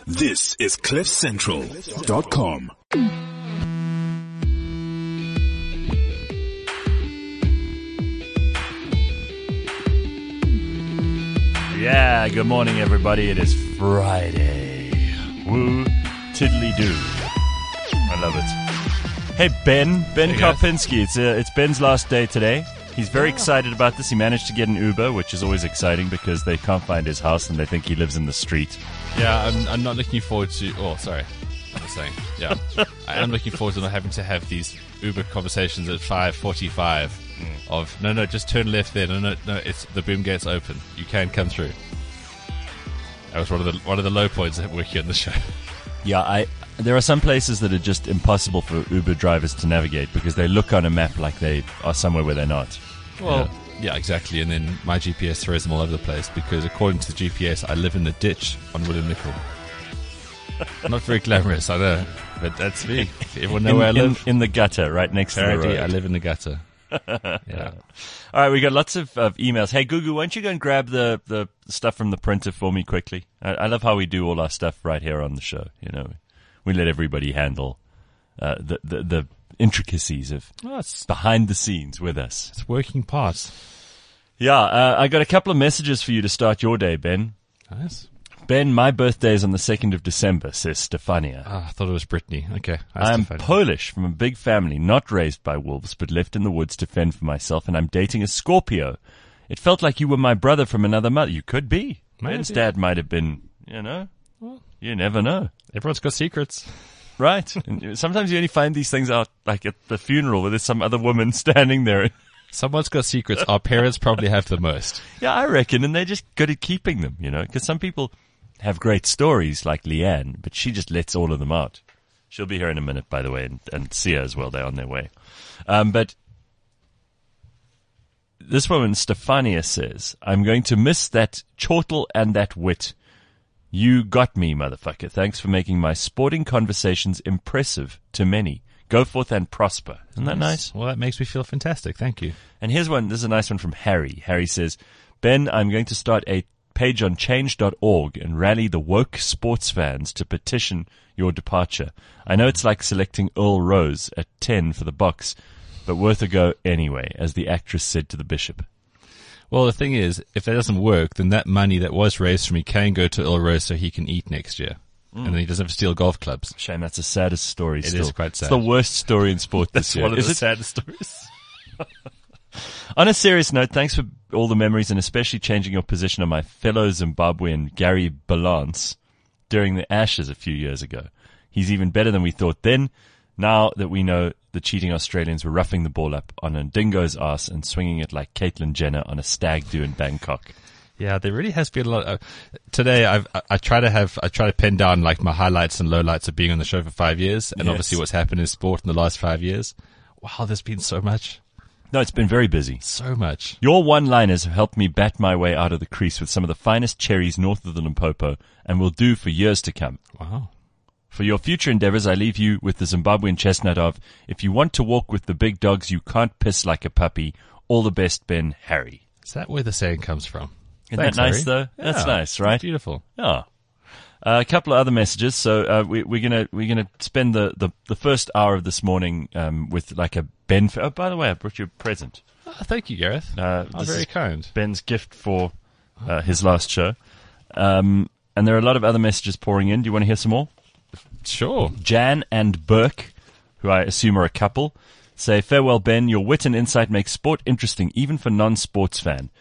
This is CliffCentral.com. Yeah, good morning, everybody. It is Friday. Woo, tiddly doo. I love it. Hey, Ben Karpinski. It's Ben's last day today. He's very excited about this. He managed to get an Uber, which is always exciting because they can't find his house and they think he lives in the street. Yeah, I'm not looking forward to... Oh, sorry. I was saying, yeah. I am looking forward to not having to have these Uber conversations at 5:45 of, no, just turn left there. No, it's the boom gate's open. You can come through. That was one of the low points of working on the show. Yeah, there are some places that are just impossible for Uber drivers to navigate because they look on a map like they are somewhere where they're not. Well, yeah, exactly. And then my GPS throws them all over the place because according to the GPS, I live in the ditch on William Nicol. Not very glamorous, I know, but that's me. Everyone know where I live. In the gutter, right next to the road. I live in the gutter. Yeah. All right, we got lots of emails. Hey, Gugu, why don't you go and grab the stuff from the printer for me quickly? I love how we do all our stuff right here on the show. You know, we let everybody handle the intricacies of behind the scenes with us. It's working parts. Yeah, I got a couple of messages for you to start your day, Ben. Nice. Ben, my birthday is on the 2nd of December, says Stefania. I thought it was Brittany. Okay. I'm Polish, from a big family, not raised by wolves, but left in the woods to fend for myself, and I'm dating a Scorpio. It felt like you were my brother from another mother. You could be. Ben's dad might have been, well, you never know. Everyone's got secrets. Right. And sometimes you only find these things out, like at the funeral, where there's some other woman standing there. Someone's got secrets. Our parents probably have the most. Yeah, I reckon, and they're just good at keeping them, because some people have great stories like Leanne, but she just lets all of them out. She'll be here in a minute, by the way, and Sia as well. They're on their way. But this woman, Stefania, says, I'm going to miss that chortle and that wit. You got me, motherfucker. Thanks for making my sporting conversations impressive to many. Go forth and prosper. Isn't that nice? Well, that makes me feel fantastic. Thank you. And here's one. This is a nice one from Harry. Harry says, Ben, I'm going to start a page on change.org and rally the woke sports fans to petition your departure. I know it's like selecting Earl Rose at 10 for the box, but worth a go anyway, as the actress said to the bishop. Well, the thing is, if that doesn't work, then that money that was raised for me can go to Earl Rose so he can eat next year. And then he doesn't have to steal golf clubs. Shame, that's the saddest story still. It is quite sad. It's the worst story in sport this year. That's one of the saddest stories. On a serious note, thanks for all the memories and especially changing your position on my fellow Zimbabwean Gary Balance during the Ashes a few years ago. He's even better than we thought then, now that we know the cheating Australians were roughing the ball up on a dingo's ass and swinging it like Caitlyn Jenner on a stag do in Bangkok. Yeah, there really has been a lot. Today, I try to pen down like my highlights and lowlights of being on the show for 5 years, and obviously what's happened in sport in the last 5 years. Wow, there's been so much. No, it's been very busy. So much. Your one-liners have helped me bat my way out of the crease with some of the finest cherries north of the Limpopo, and will do for years to come. Wow. For your future endeavors, I leave you with the Zimbabwean chestnut of, if you want to walk with the big dogs, you can't piss like a puppy. All the best, Ben. Harry. Is that where the saying comes from? Isn't Thanks, that nice, Harry. though? Yeah, that's nice, right? Beautiful. Yeah. A couple of other messages. So we're gonna spend the first hour of this morning with like a Ben. Oh, by the way, I brought you a present. Oh, thank you, Gareth. This very is kind. Ben's gift for his last show. And there are a lot of other messages pouring in. Do you want to hear some more? Sure. Jan and Burke, who I assume are a couple, say, farewell, Ben. Your wit and insight make sport interesting, even for non-sports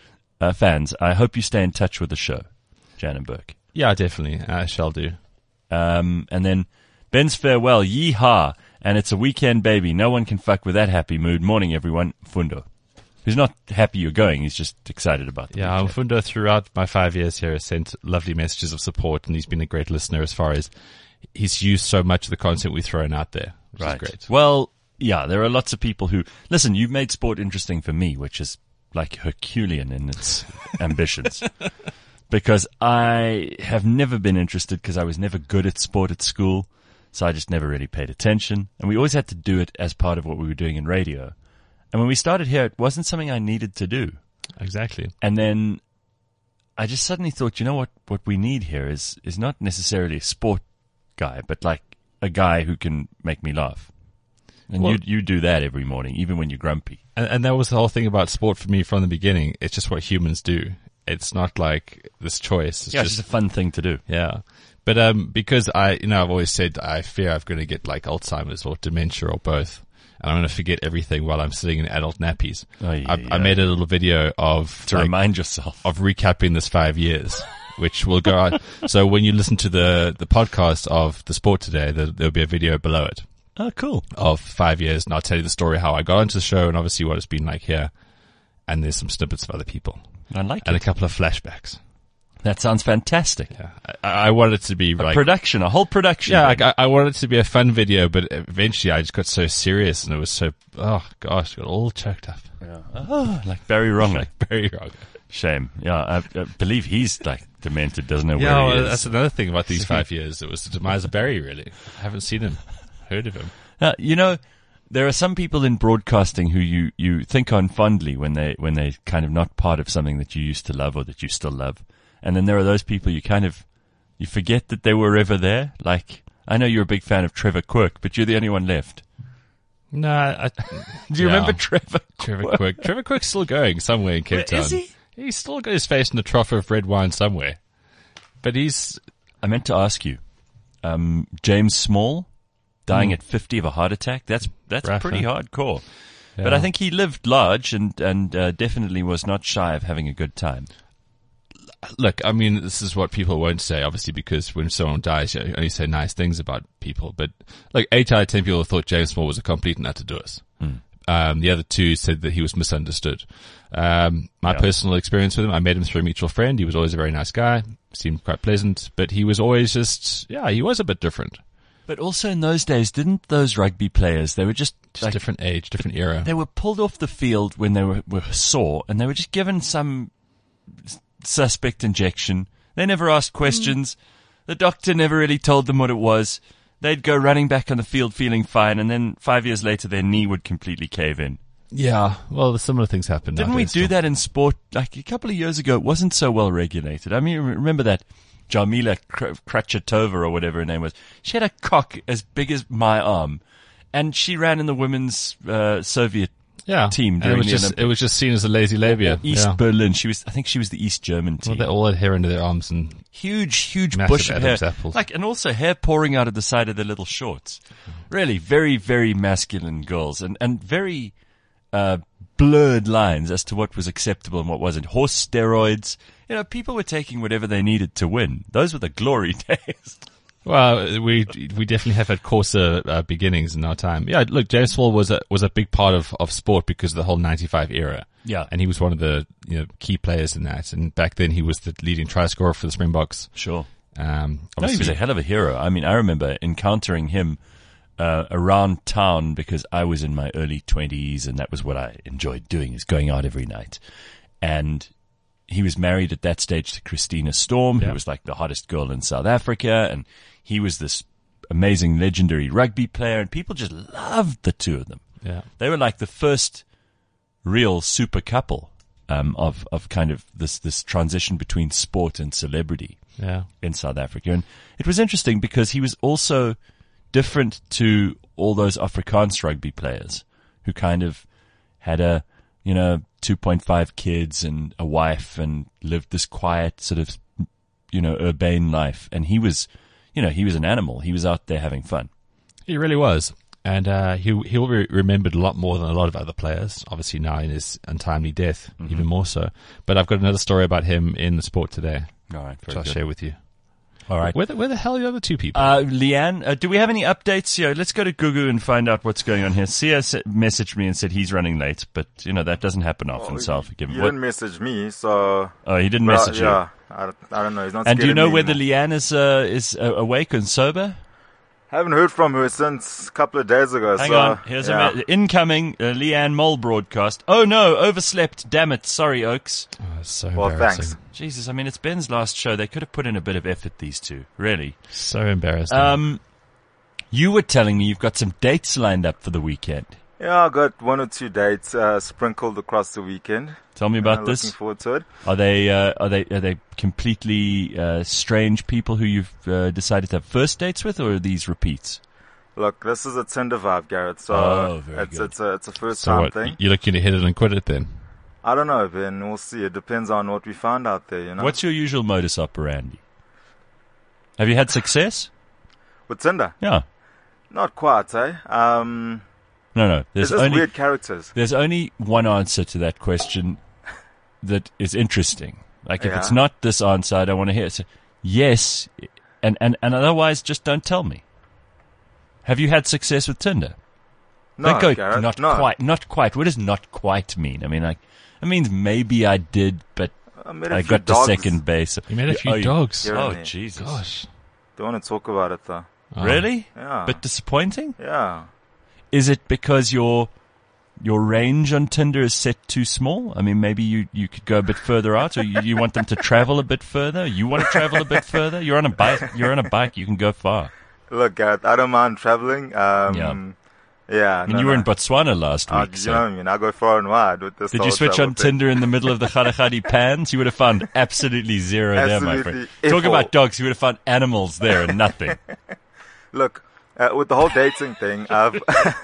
fans. I hope you stay in touch with the show. Jan and Burke. Yeah, definitely. I shall do. And then Ben's farewell. Yeehaw. And it's a weekend, baby. No one can fuck with that happy mood. Morning, everyone. Fundo. Who's not happy you're going. He's just excited about the weekend. Fundo, throughout my 5 years here, has sent lovely messages of support, and he's been a great listener as far as he's used so much of the content we've thrown out there, which is great. Well, yeah, there are lots of people who, listen, you've made sport interesting for me, which is like Herculean in its ambitions. Because I have never been interested because I was never good at sport at school. So I just never really paid attention. And we always had to do it as part of what we were doing in radio. And when we started here, it wasn't something I needed to do. Exactly. And then I just suddenly thought, you know what we need here is not necessarily a sport guy, but like a guy who can make me laugh. And Well- you do that every morning, even when you're grumpy. And that was the whole thing about sport for me from the beginning. It's just what humans do. It's not like this choice. It's It's just a fun thing to do. yeah. But, because I've always said I fear I'm going to get like Alzheimer's or dementia or both. And I'm going to forget everything while I'm sitting in adult nappies. Oh, yeah, I made a little video of To remind yourself. of recapping this 5 years, which will go out. So when you listen to the podcast of the sport today, there'll be a video below it Oh, cool. of 5 years. And I'll tell you the story, how I got onto the show and obviously what it's been like here. And there's some snippets of other people I like and a it. couple of flashbacks. That sounds fantastic. Yeah. I wanted it to be like, A whole production. yeah, I wanted it to be a fun video, but eventually I just got so serious and it was so, oh gosh, got all choked up. Oh, like Barry Wrongly. Very wrong. Shame. Yeah, I believe he's like demented, doesn't know Yeah, where he well, is. that's another thing about these 5 years. It was the demise of Barry, really. I haven't seen him, heard of him. You know, there are some people in broadcasting who you think on fondly when they kind of not part of something that you used to love or that you still love. And then there are those people you forget that they were ever there. Like, I know you're a big fan of Trevor Quirk, but you're the only one left. No, Do you remember Trevor Quirk? Trevor Quirk's still going somewhere in Cape Town. Is he? He's still got his face in the trough of red wine somewhere. But he's, I meant to ask you, James Small dying at 50 of a heart attack. That's Rough, pretty huh? hardcore. Yeah. But I think he lived large and definitely was not shy of having a good time. look, I mean, this is what people won't say, obviously, because when someone dies, you only say nice things about people. But like 8 out of 10 people thought James Small was a complete and utter doers. The other 2 said that he was misunderstood. My personal experience with him, I met him through a mutual friend. He was always a very nice guy, seemed quite pleasant, but he was always just, he was a bit different. But also in those days, didn't those rugby players, they were just like, Different age, different era. they were pulled off the field when they were sore and they were just given some suspect injection. They never asked questions. The doctor never really told them what it was. They'd go running back on the field feeling fine, and then 5 years later their knee would completely cave in. Yeah, well, similar things happen. Didn't we do that in sport? Like a couple of years ago, it wasn't so well regulated. I mean, remember that Jarmila Krachetova or whatever her name was? She had a cock as big as my arm, and she ran in the women's Soviet team and during it was the just Olympics. it was just seen as a lazy labia. East Yeah. Berlin. I think she was the East German Well, team. they all had hair under their arms and Huge Massive bush of hair. Adam's apples. Like, and also hair pouring out of the side of their little shorts. Really, very, very masculine girls and very, blurred lines as to what was acceptable and what wasn't. Horse steroids. You know, people were taking whatever they needed to win. Those were the glory days. well, we definitely have had coarser beginnings in our time. Yeah, look, James Small was a big part of sport because of the whole '95 era. Yeah. and he was one of the key players in that. And back then, he was the leading try scorer for the Springboks. Sure. Obviously, No, he was a hell of a hero. I mean, I remember encountering him around town because I was in my early 20s and that was what I enjoyed doing, is going out every night. And he was married at that stage to Christina Storm, who was like the hottest girl in South Africa. And he was this amazing, legendary rugby player. And people just loved the two of them. Yeah. They were like the first real super couple of kind of this transition between sport and celebrity Yeah. in South Africa. And it was interesting because he was also different to all those Afrikaans rugby players who kind of had 2.5 kids and a wife and lived this quiet sort of, urbane life. And he was an animal. He was out there having fun. He really was. And he'll be remembered a lot more than a lot of other players, obviously now in his untimely death, even more so. But I've got another story about him in the sport today, All right. which I'll share with you. All right. Where the hell are the other 2 people? Leanne, do we have any updates here? Let's go to Gugu and find out what's going on here. Sia messaged me and said he's running late, but that doesn't happen often, so I'll forgive him. He didn't message me, so... Oh, he didn't message you. Yeah, I don't know. He's not And do you scared know of me whether anymore. Leanne is awake and sober? I haven't heard from her since a couple of days ago. Hang so, on. Here's yeah. a incoming Leanne Mole broadcast. Oh no, overslept. Damn it. Sorry, Oaks. Oh, it's so Well, embarrassing. thanks. Jesus, I mean, it's Ben's last show. They could have put in a bit of effort, these two. Really. So embarrassing. You were telling me you've got some dates lined up for the weekend. Yeah, I got 1 or 2 dates sprinkled across the weekend. Tell me about Looking this. forward to it. Are they completely strange people who you've decided to have first dates with, or are these repeats? Look, this is a Tinder vibe, Garrett. So Very good. it's a first So time what? thing. You're looking to hit it and quit it then? I don't know, Ben. We'll see. It depends on what we find out there. You know. What's your usual modus operandi? Have you had success? with Tinder? Yeah. Not quite, eh? No. There's just weird characters. There's only one answer to that question that is interesting. Like, if it's Yeah. not this answer, I don't want to hear it. So, yes, and otherwise, just don't tell me. Have you had success with Tinder? No, Don't go, Gareth, not no. quite, not quite. What does not quite mean? I mean, like, it means maybe I did, but met a I few got to dogs second base. You met a few dogs. Here and Oh, there. Jesus. Gosh. Don't want to talk about it though. Oh. Really? Yeah. But disappointing? Yeah. Is it because your range on Tinder is set too small? I mean, maybe you could go a bit further out, or you want them to travel a bit further? You want to travel a bit further? You're on a bike. You can go far. Look, Gareth, I don't mind traveling. Yeah. I mean, you were in Botswana last week. You So. know what I mean? I go far and wide with this. Did whole you switch travel on thing. Tinder in the middle of the Khadahadi pans? You would have found absolutely zero there, my friend. Absolutely Talk F all. about dogs. You would have found animals there and nothing. Look, with the whole dating thing, I've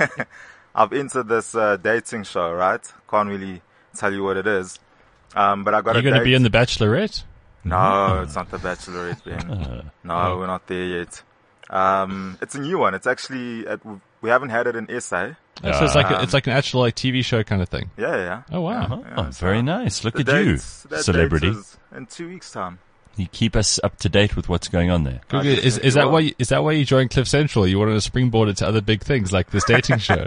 entered this dating show, right? Can't really tell you what it is. But I got You're a going to date. be in The Bachelorette? No, it's not the Bachelorette, Ben. No, we're not there yet. It's a new one. It's actually we haven't had it in SA. So it's like an actual TV show kind of thing. Yeah. Oh wow. Oh, very nice. Look The at you, that celebrity. date is in 2 weeks' time. You keep us up to date with what's going on there. Google, is that why you joined Cliff Central? You wanted to springboard it to other big things like this dating show?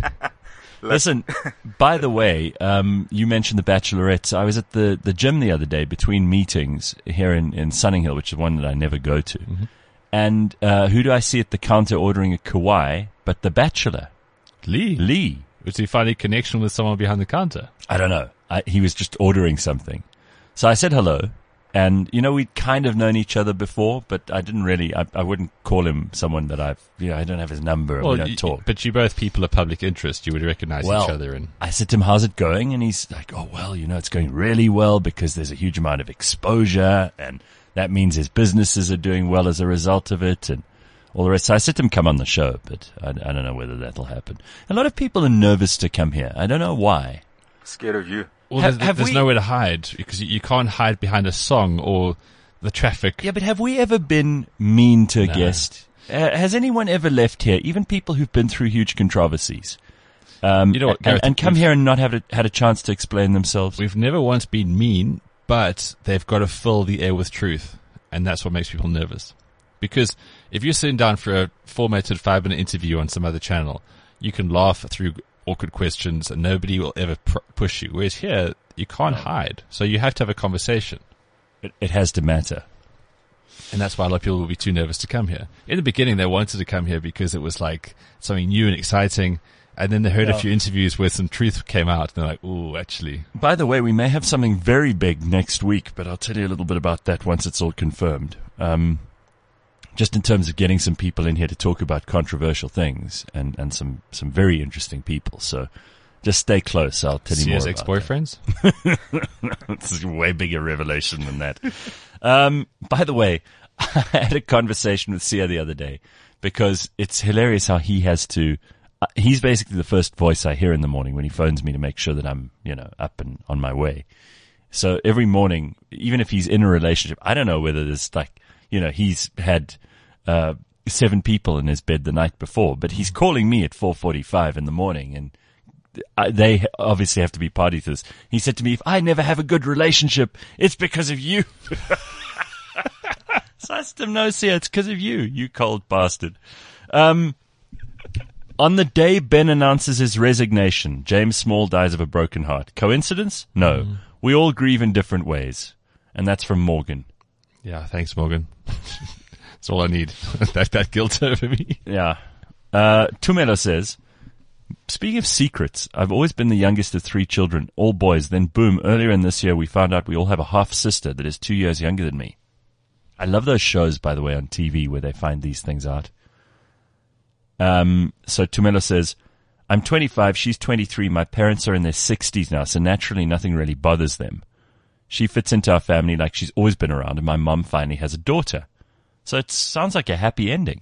Listen, by the way, you mentioned the Bachelorette. I was at the gym the other day between meetings here in Sunninghill, which is one that I never go to. Mm-hmm. And who do I see at the counter ordering a Kauai but the Bachelor? Lee. Was he finding connection with someone behind the counter? I don't know. He was just ordering something. So I said hello. And, we'd kind of known each other before, but I didn't really, I wouldn't call him someone that I don't have his number and we don't talk. But you're both people of public interest. You would recognize each other. And I said to him, how's it going? And he's like, oh, well, it's going really well because there's a huge amount of exposure and that means his businesses are doing well as a result of it and all the rest. So I said to him, come on the show, but I don't know whether that'll happen. A lot of people are nervous to come here. I don't know why. Scared of you. well, Have there's we- nowhere to hide because you can't hide behind a song or the traffic. Yeah, but have we ever been mean to a No. guest? Has anyone ever left here, even people who've been through huge controversies, You know what, Gareth, and come we've- here and not had a chance to explain themselves? We've never once been mean, but they've got to fill the air with truth. And that's what makes people nervous. Because if you're sitting down for a formatted 5-minute interview on some other channel, you can laugh through awkward questions and nobody will ever push you. Whereas here, you can't hide. So you have to have a conversation. It has to matter. And that's why a lot of people will be too nervous to come here. In the beginning, they wanted to come here because it was like something new and exciting. And then they heard a few interviews where some truth came out and they're like, ooh, actually. By the way, we may have something very big next week, but I'll tell you a little bit about that once it's all confirmed. Just in terms of getting some people in here to talk about controversial things and some very interesting people. So just stay close. I'll tell you more Sia's about ex-boyfriends? It's a way bigger revelation than that. By the way, I had a conversation with Sia the other day because it's hilarious how he has to, he's basically the first voice I hear in the morning when he phones me to make sure that I'm, up and on my way. So every morning, even if he's in a relationship, I don't know whether there's he's had, 7 people in his bed the night before, but he's calling me at 4:45 in the morning and they obviously have to be party to this. He said to me, if I never have a good relationship, it's because of you. So I said to him, no, Sia, it's because of you, you cold bastard. On the day Ben announces his resignation, James Small dies of a broken heart. Coincidence? No. We all grieve in different ways. And that's from Morgan. Yeah, thanks, Morgan. That's all I need. that guilt over me. Yeah. Tumelo says, speaking of secrets, I've always been the youngest of 3 children, all boys. Then boom, earlier in this year, we found out we all have a half sister that is 2 years younger than me. I love those shows, by the way, on TV where they find these things out. So Tumelo says, I'm 25, she's 23, my parents are in their 60s now, so naturally nothing really bothers them. She fits into our family like she's always been around, and my mum finally has a daughter. So it sounds like a happy ending.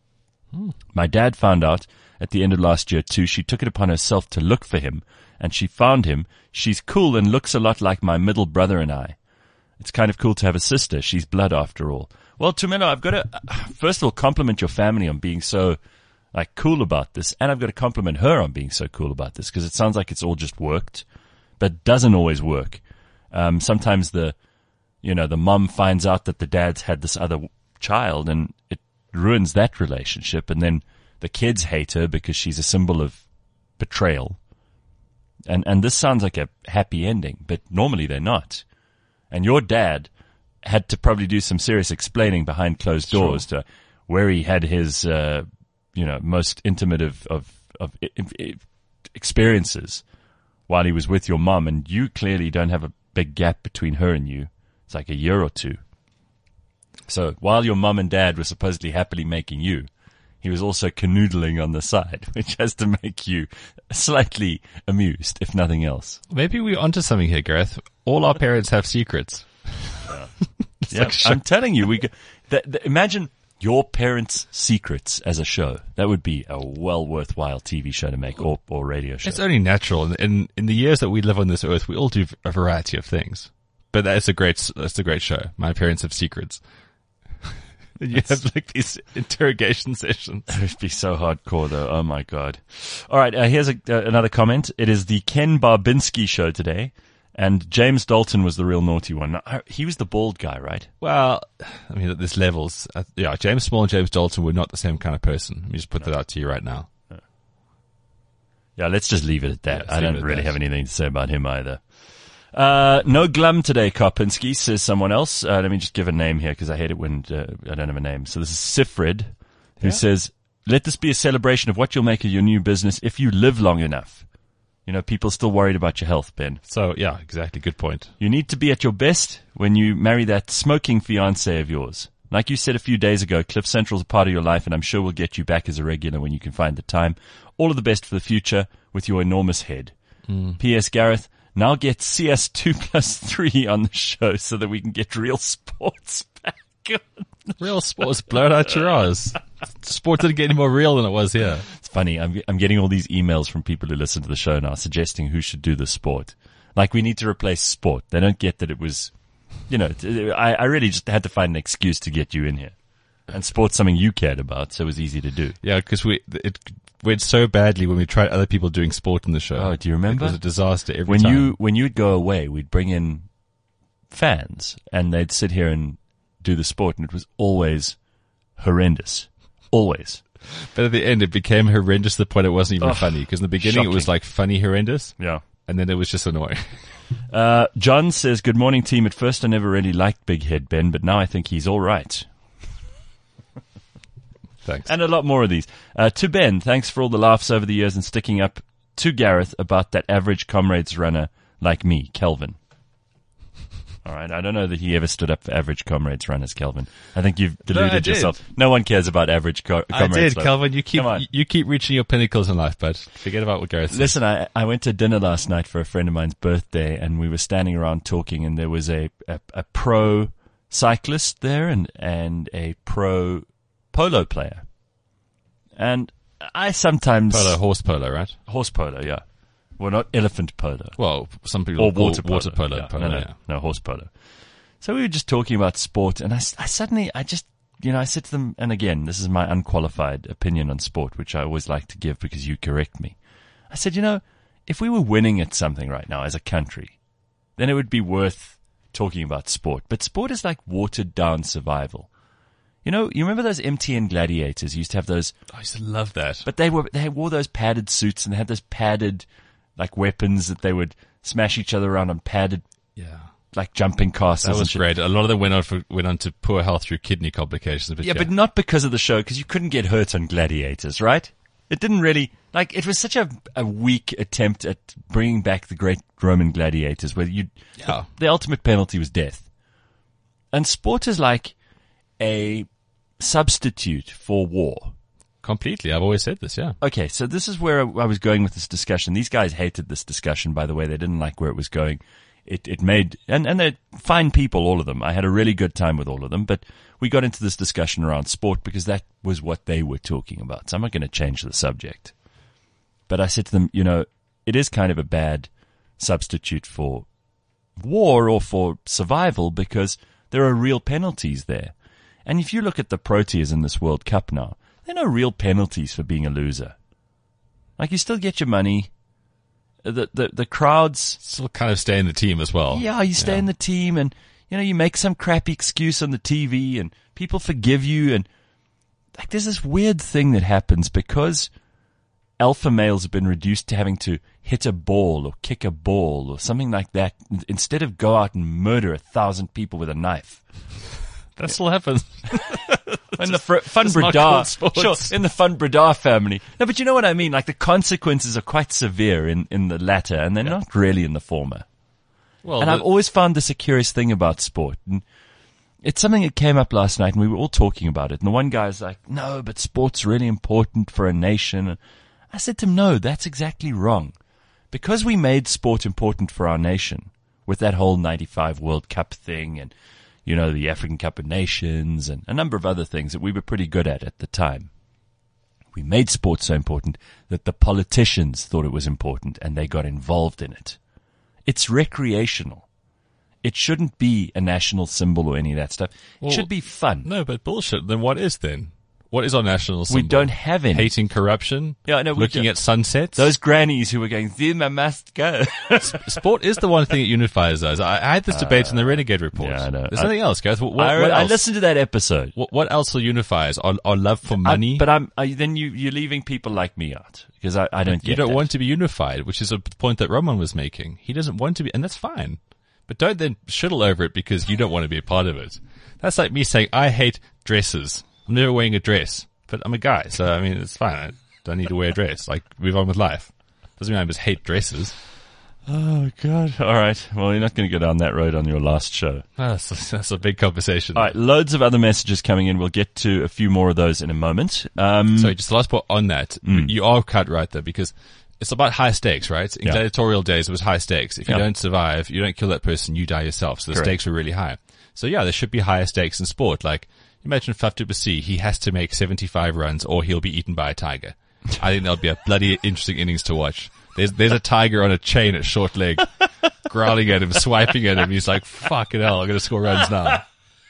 My dad found out at the end of last year too. She took it upon herself to look for him, and she found him. She's cool and looks a lot like my middle brother and I. It's kind of cool to have a sister. She's blood after all. Well, Tumelo, I've got to, first of all, compliment your family on being so, cool about this. And I've got to compliment her on being so cool about this, because it sounds like it's all just worked, but it doesn't always work. Sometimes the mum finds out that the dad's had this other child, and it ruins that relationship. And then the kids hate her because she's a symbol of betrayal. And this sounds like a happy ending, but normally they're not. And your dad had to probably do some serious explaining behind closed doors to where he had his, most intimate of experiences while he was with your mum. And you clearly don't have a big gap between her and you. It's like a year or two. So while your mum and dad were supposedly happily making you, he was also canoodling on the side, which has to make you slightly amused, if nothing else. Maybe we're onto something here, Gareth. All our parents have secrets. Yeah, I'm telling you, imagine your parents' secrets as a show. That would be a well worthwhile TV show to make, or radio show. It's only natural. In the years that we live on this earth, we all do a variety of things. But that's a great show. My parents have secrets. You have like these interrogation sessions. It would be so hardcore, though. Oh my God! All right, here's another comment. It is the Ken Barbinski show today, and James Dalton was the real naughty one. He was the bald guy, right? Well, I mean, there's levels. James Small and James Dalton were not the same kind of person. Let me just put that out to you right now. Yeah, let's just leave it at that. Yeah, I don't really have anything to say about him either. No glum today, Karpinski, says someone else. Let me just give a name here because I hate it when I don't have a name. So this is Sifred, who says, let this be a celebration of what you'll make of your new business if you live long enough. You know, people are still worried about your health, Ben. So, yeah, exactly. Good point. You need to be at your best when you marry that smoking fiancé of yours. Like you said a few days ago, Cliff Central's a part of your life, and I'm sure we'll get you back as a regular when you can find the time. All of the best for the future with your enormous head. P.S. Gareth, now get CS2+3 on the show so that we can get real sports back on. Real sports blurred out your eyes. Sport didn't get any more real than it was here. It's funny. I'm getting all these emails from people who listen to the show now suggesting who should do the sport. Like, we need to replace sport. They don't get that it was, I really just had to find an excuse to get you in here. And sport's something you cared about, so it was easy to do. Yeah, because it went so badly when we tried other people doing sport in the show. Oh, do you remember? It was a disaster every time. When you'd go away, we'd bring in fans, and they'd sit here and do the sport, and it was always horrendous. Always. But at the end, it became horrendous to the point it wasn't even funny. Because in the beginning, It was like funny horrendous. Yeah. And then it was just annoying. John says, good morning, team. At first, I never really liked Big Head Ben, but now I think he's all right. Thanks. And a lot more of these. To Ben, thanks for all the laughs over the years and sticking up to Gareth about that average comrades runner like me, Kelvin. All right, I don't know that he ever stood up for average comrades runners, Kelvin. I think you've deluded yourself. No one cares about average comrades. I did, Kelvin. You keep reaching your pinnacles in life, bud. Forget about what Gareth said. Listen, I went to dinner last night for a friend of mine's birthday, and we were standing around talking, and there was a pro cyclist there and a pro polo player. And I sometimes... Horse polo, right? Horse polo, yeah. Well, not elephant polo. Well, some people... Or water polo. Water polo. Yeah. No, horse polo. So we were just talking about sport, and I suddenly, I said to them, and again, this is my unqualified opinion on sport, which I always like to give because you correct me. I said, if we were winning at something right now as a country, then it would be worth talking about sport. But sport is like watered down survival. You remember those MTN gladiators? You used to have those. I used to love that. But they wore those padded suits, and they had those padded, weapons that they would smash each other around on padded, jumping castles. That was great. A lot of them went on to poor health through kidney complications. But but not because of the show, because you couldn't get hurt on gladiators, right? It didn't really, it was such a weak attempt at bringing back the great Roman gladiators where the ultimate penalty was death. And sport is like a substitute for war. Completely. I've always said this, yeah. Okay, so this is where I was going with this discussion. These guys hated this discussion, by the way. They didn't like where it was going. It made, and they're fine people, all of them. I had a really good time with all of them, but we got into this discussion around sport because that was what they were talking about. So I'm not going to change the subject. But I said to them, it is kind of a bad substitute for war or for survival because there are real penalties there. And if you look at the Proteas in this World Cup now, there are no real penalties for being a loser. Like, you still get your money. The crowds still kind of stay in the team as well. Yeah, you stay in the team, and you make some crappy excuse on the TV, and people forgive you. And like, there's this weird thing that happens because alpha males have been reduced to having to hit a ball or kick a ball or something like that instead of go out and murder 1,000 people with a knife. That still happens. In the Fun Bradar, sure, in the Fun Bradar family. No, but you know what I mean? Like, the consequences are quite severe in the latter, and they're not really in the former. Well, I've always found this a curious thing about sport. And it's something that came up last night, and we were all talking about it. And the one guy's like, no, but sport's really important for a nation. And I said to him, no, that's exactly wrong. Because we made sport important for our nation with that whole 95 World Cup thing and the African Cup of Nations and a number of other things that we were pretty good at the time. We made sport so important that the politicians thought it was important and they got involved in it. It's recreational. It shouldn't be a national symbol or any of that stuff. It should be fun. No, but bullshit. Then what is then? What is our national symbol? We don't have any. Hating corruption? Yeah, no, looking at sunsets? Those grannies who were going, Zuma must go. Sport is the one thing that unifies us. I had this debate in the Renegade Report. Yeah, I know. There's nothing else, guys. What I else? listened to that episode. What else will unify us? Our love for money? Then you're leaving people like me out because I don't get You don't that. want to be unified, which is a point that Roman was making. He doesn't want to be, and that's fine. But don't then shittle over it because you don't want to be a part of it. That's like me saying, I hate dresses. I'm never wearing a dress. But I'm a guy, so, I mean, it's fine. I don't need to wear a dress. Like, move on with life. Doesn't mean I just hate dresses. Oh, God. All right. Well, you're not going to go down that road on your last show. That's a big conversation. All right. Loads of other messages coming in. We'll get to a few more of those in a moment. Sorry, just the last part on that. You are cut right there because it's about high stakes, right? In gladiatorial days, it was high stakes. If you don't survive, you don't kill that person, you die yourself. So the stakes were really high. So, yeah, there should be higher stakes in sport. Like, imagine Faf du Plessis, he has to make 75 runs or he'll be eaten by a tiger. I think that'll be a bloody interesting innings to watch. There's a tiger on a chain at short leg, growling at him, swiping at him. He's like, fucking hell, I'm going to score runs now.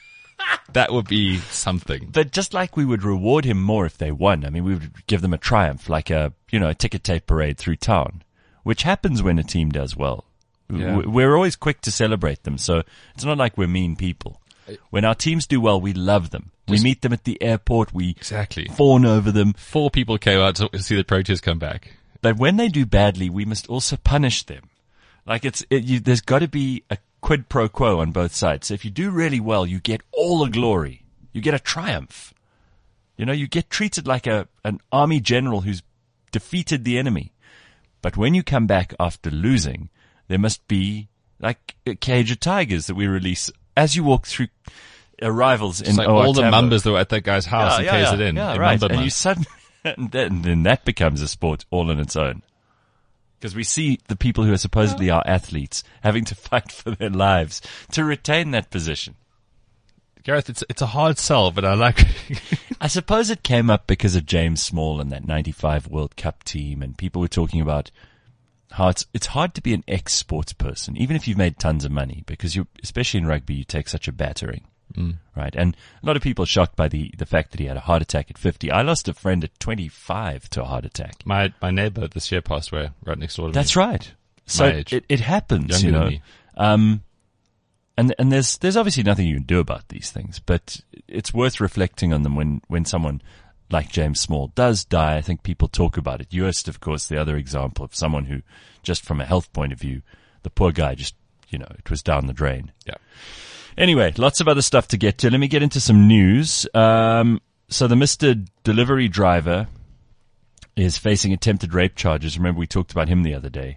That would be something. But just like we would reward him more if they won, I mean, we would give them a triumph, like a ticket tape parade through town, which happens when a team does well. Yeah. We're always quick to celebrate them, so it's not like we're mean people. When our teams do well, we love them. We meet them at the airport. We fawn over them. 4 people came out to see the Proteas come back. But when they do badly, we must also punish them. Like there's got to be a quid pro quo on both sides. So if you do really well, you get all the glory. You get a triumph. You get treated like an army general who's defeated the enemy. But when you come back after losing, there must be like a cage of tigers that we release as you walk through arrivals in like all the numbers that were at that guy's house and pays it in. Yeah, right. And you suddenly, then that becomes a sport all on its own. Because we see the people who are supposedly our athletes having to fight for their lives to retain that position. Gareth, it's a hard sell, but I like I suppose it came up because of James Small and that 95 World Cup team, and people were talking about how it's hard to be an ex-sports person, even if you've made tons of money, because especially in rugby, you take such a battering, right? And a lot of people are shocked by the fact that he had a heart attack at 50. I lost a friend at 25 to a heart attack. My neighbor this year passed away right next door to me. That's right. So it happens, Younger than me. And there's obviously nothing you can do about these things, but it's worth reflecting on them when someone like James Small does die. I think people talk about it. Yost, of course, the other example of someone who, just from a health point of view, the poor guy just, it was down the drain. Yeah. Anyway, lots of other stuff to get to. Let me get into some news. So the Mr. Delivery driver is facing attempted rape charges. Remember, we talked about him the other day.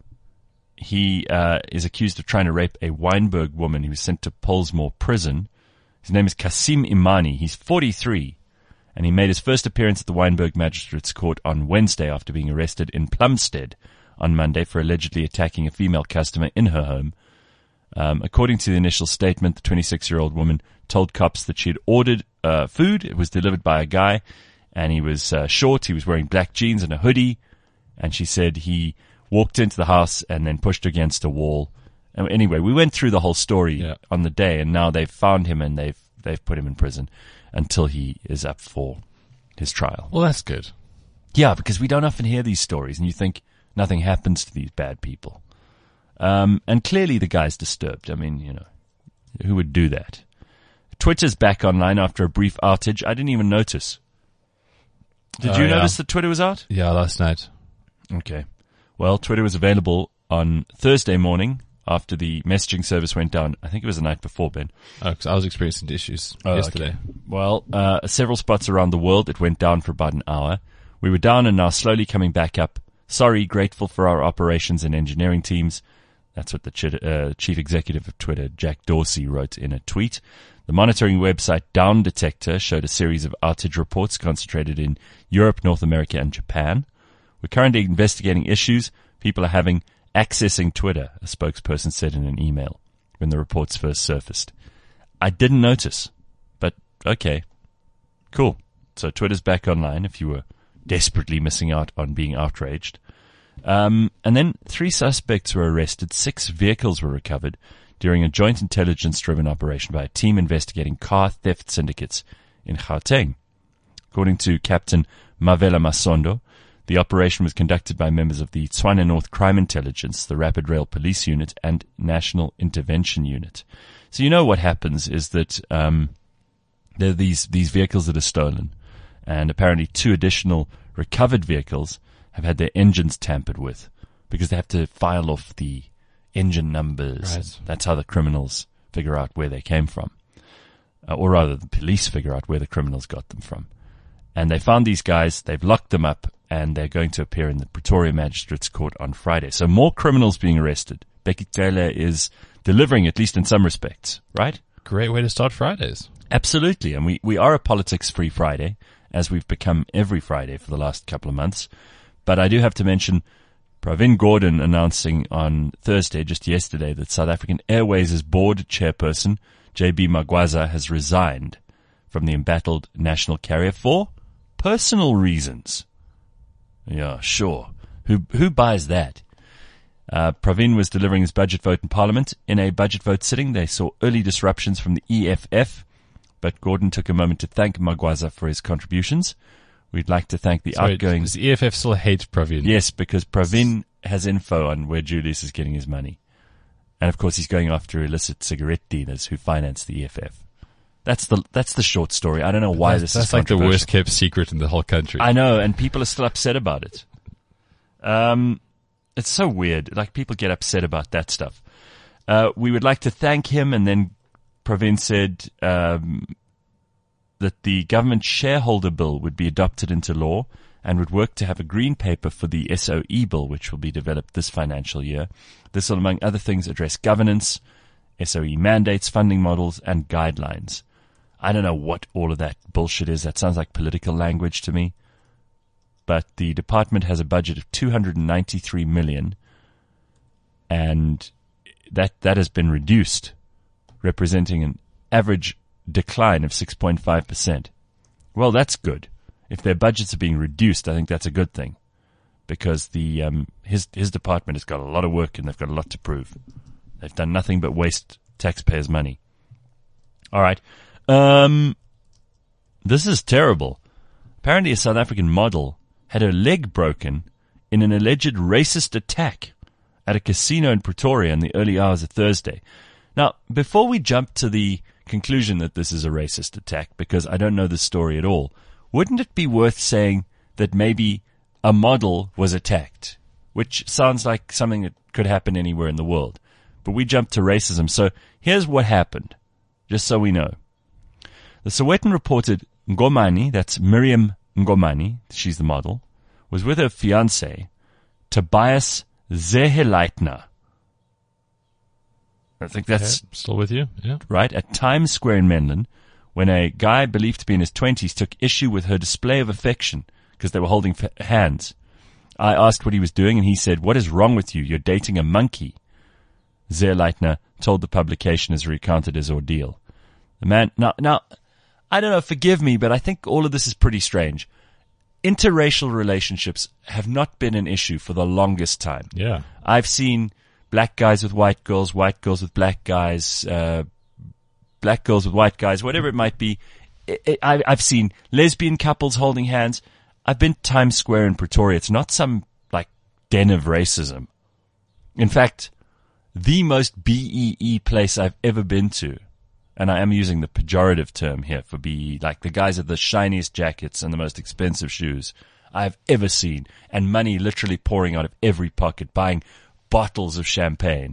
He is accused of trying to rape a Wynberg woman who was sent to Pollsmoor prison. His name is Kasim Imani. He's 43. and he made his first appearance at the Wynberg Magistrates Court on Wednesday after being arrested in Plumstead on Monday for allegedly attacking a female customer in her home. According to the initial statement, the 26-year-old woman told cops that she had ordered food. It was delivered by a guy, and he was short. He was wearing black jeans and a hoodie, and she said he walked into the house and then pushed her against a wall. Anyway, we went through the whole story on the day, and now they've found him and they've put him in prison until he is up for his trial. Well, that's good. Yeah, because we don't often hear these stories, and you think nothing happens to these bad people. And clearly the guy's disturbed. I mean, who would do that? Twitter's back online after a brief outage. I didn't even notice. Did you notice that Twitter was out? Yeah, last night. Okay. Well, Twitter was available on Thursday morning after the messaging service went down. I think it was the night before, Ben. Oh, because I was experiencing issues yesterday. Okay. Well, several spots around the world, it went down for about an hour. We were down and now slowly coming back up. Sorry, grateful for our operations and engineering teams. That's what the chief executive of Twitter, Jack Dorsey, wrote in a tweet. The monitoring website Down Detector showed a series of outage reports concentrated in Europe, North America, and Japan. We're currently investigating issues people are accessing Twitter, a spokesperson said in an email when the reports first surfaced. I didn't notice, but okay, cool. So Twitter's back online if you were desperately missing out on being outraged. And then 3 suspects were arrested, 6 vehicles were recovered during a joint intelligence-driven operation by a team investigating car theft syndicates in Gauteng. According to Captain Mavela Masondo, the operation was conducted by members of the Tswana North Crime Intelligence, the Rapid Rail Police Unit, and National Intervention Unit. So what happens is that there are these vehicles that are stolen, and apparently 2 additional recovered vehicles have had their engines tampered with because they have to file off the engine numbers. Right. That's how the criminals figure out where they came from. Or rather, the police figure out where the criminals got them from. And they found these guys, they've locked them up, and they're going to appear in the Pretoria Magistrates Court on Friday. So more criminals being arrested. Becky Taylor is delivering, at least in some respects, right? Great way to start Fridays. Absolutely. And we are a politics-free Friday, as we've become every Friday for the last couple of months. But I do have to mention Pravin Gordhan announcing on Thursday, just yesterday, that South African Airways' board chairperson, JB Magwaza, has resigned from the embattled national carrier for personal reasons. Yeah, sure. Who buys that? Pravin was delivering his budget vote in Parliament. In a budget vote sitting, they saw early disruptions from the EFF, but Gordhan took a moment to thank Magwaza for his contributions. We'd like to thank the outgoing... Does the EFF still hate Pravin? Yes, because Pravin has info on where Julius is getting his money. And of course he's going after illicit cigarette dealers who finance the EFF. That's the short story. I don't know why this is That's like the worst kept secret in the whole country. I know, and people are still upset about it. It's so weird. Like, people get upset about that stuff. We would like to thank him, and then Pravin said that the government shareholder bill would be adopted into law and would work to have a green paper for the SOE bill, which will be developed this financial year. This will, among other things, address governance, SOE mandates, funding models, and guidelines. I don't know what all of that bullshit is. That sounds like political language to me. But the department has a budget of 293 million, and that has been reduced, representing an average decline of 6.5%. Well, that's good. If their budgets are being reduced, I think that's a good thing, because the his department has got a lot of work and they've got a lot to prove. They've done nothing but waste taxpayers' money. All right. This is terrible. Apparently a South African model had her leg broken in an alleged racist attack at a casino in Pretoria in the early hours of Thursday. Now, before we jump to the conclusion that this is a racist attack, because I don't know the story at all, wouldn't it be worth saying that maybe a model was attacked, which sounds like something that could happen anywhere in the world? But we jumped to racism. So here's what happened, just so we know. The Sowetan reported Ngomani, that's Miriam Ngomani, she's the model, was with her fiancé, Tobias Zeheleitner. I think that's still with you, yeah. Right, at Times Square in Menlyn, when a guy believed to be in his 20s took issue with her display of affection because they were holding hands. I asked what he was doing, and he said, "What is wrong with you? You're dating a monkey." Zerleitner told the publication as he recounted his ordeal. The man, now, I don't know, forgive me, but I think all of this is pretty strange. Interracial relationships have not been an issue for the longest time. Yeah. I've seen black guys with white girls with black guys, black girls with white guys, whatever it might be. I've seen lesbian couples holding hands. I've been to Times Square in Pretoria. It's not some, like, den of racism. In fact, the most BEE place I've ever been to, and I am using the pejorative term here for BEE, like the guys with the shiniest jackets and the most expensive shoes I've ever seen, and money literally pouring out of every pocket, buying bottles of champagne,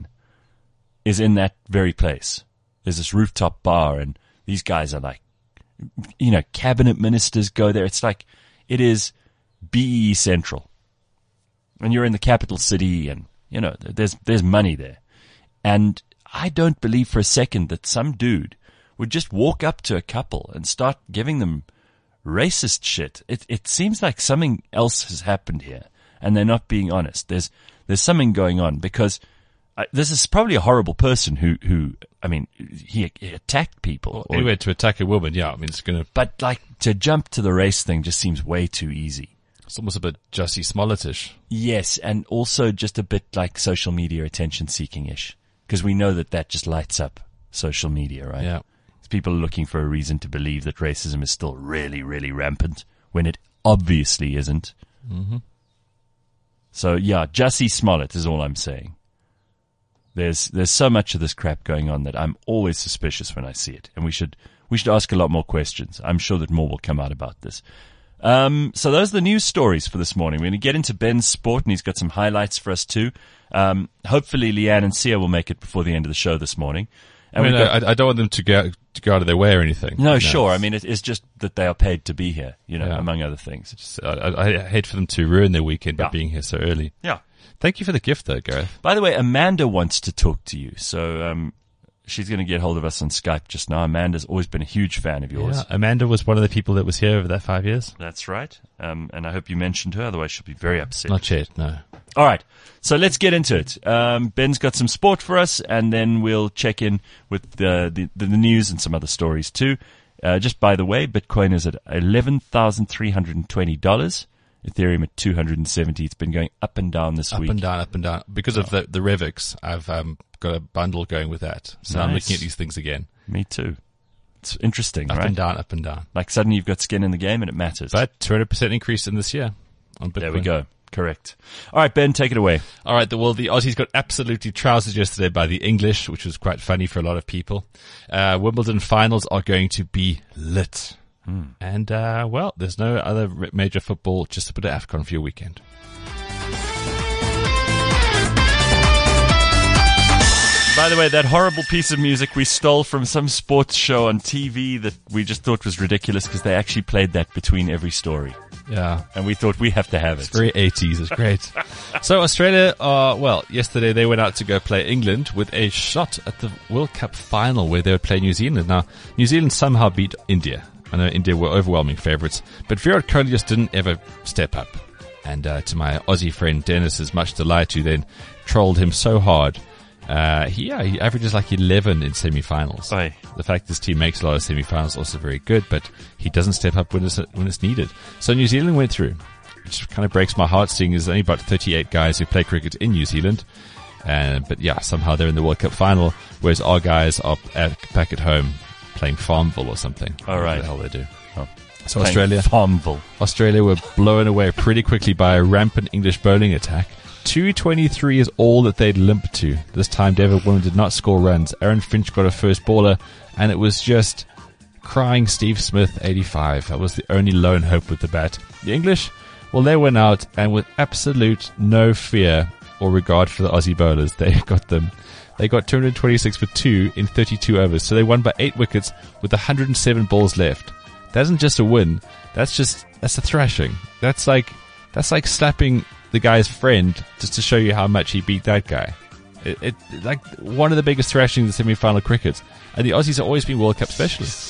is in that very place. There's this rooftop bar, and these guys are like, you know, cabinet ministers go there. It's like, it is BEE Central. And you're in the capital city, and, you know, there's money there. And I don't believe for a second that some dude would just walk up to a couple and start giving them racist shit. It seems like something else has happened here, and they're not being honest. There's something going on, because this is probably a horrible person who I mean, he attacked people. Well, anyway, to attack a woman, yeah, I mean, it's gonna. But, like, to jump to the race thing just seems way too easy. It's almost a bit Jussie Smollett-ish. Yes, and also just a bit like social media attention-seeking-ish, because we know that just lights up social media, right? Yeah. People are looking for a reason to believe that racism is still really, really rampant when it obviously isn't. Mm-hmm. So, yeah, Jussie Smollett is all I'm saying. There's so much of this crap going on that I'm always suspicious when I see it, and we should ask a lot more questions. I'm sure that more will come out about this. So those are the news stories for this morning. We're going to get into Ben's sport, and he's got some highlights for us too. Hopefully Leanne and Sia will make it before the end of the show this morning. And I don't want them to go out of their way or anything. No, sure. I mean, it's just that they are paid to be here, you know, among other things. I hate for them to ruin their weekend by being here so early. Yeah. Thank you for the gift, though, Gareth. By the way, Amanda wants to talk to you, so she's going to get hold of us on Skype just now. Amanda's always been a huge fan of yours. Yeah, Amanda was one of the people that was here over that 5 years. That's right. And I hope you mentioned her, otherwise she'll be very upset. Not yet, no. All right, so let's get into it. Ben's got some sport for us, and then we'll check in with the news and some other stories too. Just by the way, Bitcoin is at $11,320. Ethereum at 270. It's been going up and down this week. Up and down. Because of the Revix, I've got a bundle going with that. So I'm looking at these things again. Me too. It's interesting, right? Up and down. Like suddenly you've got skin in the game and it matters. But 200% increase in this year on Bitcoin. There we go. Correct. All right, Ben, take it away. All right, the Aussies got absolutely trousered yesterday by the English, which was quite funny for a lot of people. Wimbledon finals are going to be lit. And, well, there's no other major football, just a bit of AFCON for your weekend. By the way, that horrible piece of music we stole from some sports show on TV that we just thought was ridiculous because they actually played that between every story. Yeah. And we thought we have to have it. It's very 80s. It's great. So Australia, yesterday they went out to go play England with a shot at the World Cup final where they would play New Zealand. Now, New Zealand somehow beat India. I know India were overwhelming favourites, but Virat Kohli just didn't ever step up. And to my Aussie friend Dennis's much delight, who then trolled him so hard, he averages like 11 in semi-finals. Aye. The fact this team makes a lot of semi-finals is also very good, but he doesn't step up when it's needed. So New Zealand went through, which kind of breaks my heart, seeing there's only about 38 guys who play cricket in New Zealand. But yeah, somehow they're in the World Cup final, whereas our guys are back at home playing Farmville or something. All right. What the hell they do. Oh. So Farmville. Australia were blown away pretty quickly by a rampant English bowling attack. 223 is all that they'd limp to. This time David Warner did not score runs. Aaron Finch got a first bowler, and it was just crying Steve Smith 85. That was the only lone hope with the bat. The English, well, they went out, and with absolute no fear or regard for the Aussie bowlers, they got them. They got 226 for 2 in 32 overs, so they won by 8 wickets with 107 balls left. That isn't just a win. That's a thrashing. That's like slapping the guy's friend just to show you how much he beat that guy. It like one of the biggest thrashings in the semi-final cricket. And the Aussies have always been World Cup specialists.